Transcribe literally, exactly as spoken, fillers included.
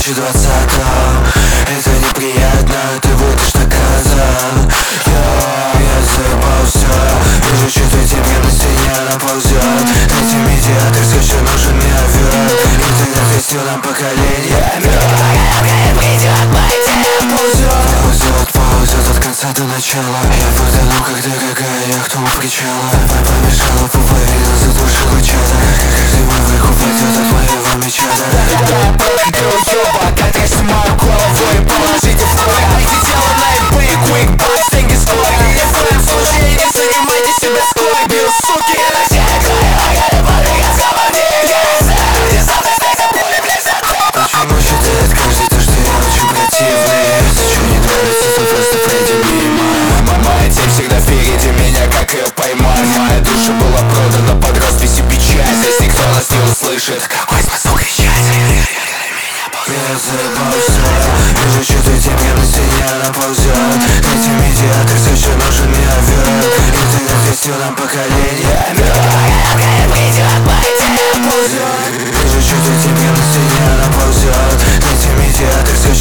тысячи двадцатом. Это неприятно, ты будешь наказан. Я, я заебался. Вижу, что-то тебе на стене наползет. Дайте медиатор, скажи, нужен мне овер. Интернет крестил нам поколение. Ползет, ползет от конца до начала. Я потону, как дорогая яхта у причала. Помешала, поварила, задушила чада. Каждый мой выход пойдет от моего меча. Ты уёбок, отрежьте мою голову и положите в твой. Дайте тело на eBay, quick bucks, деньги скоро. Ни в коем случае не занимайте себя скорбью, суки. Почему считает каждый то, что я очень противный? Если что не нравится, то просто пройди мимо. Моя тень всегда впереди меня, как ее поймать. Моя душа была продана под роспись и печать. Здесь никто нас не услышит. Какой смысл кричать? Я заебался. Вижу, что-то тебе на стене наползет. Дайте медиатор, скажи, нужен мне овер. Интернет крестил нам поколение. Вижу, что-то тебе на стене наползет. Дайте медиатор, скажи,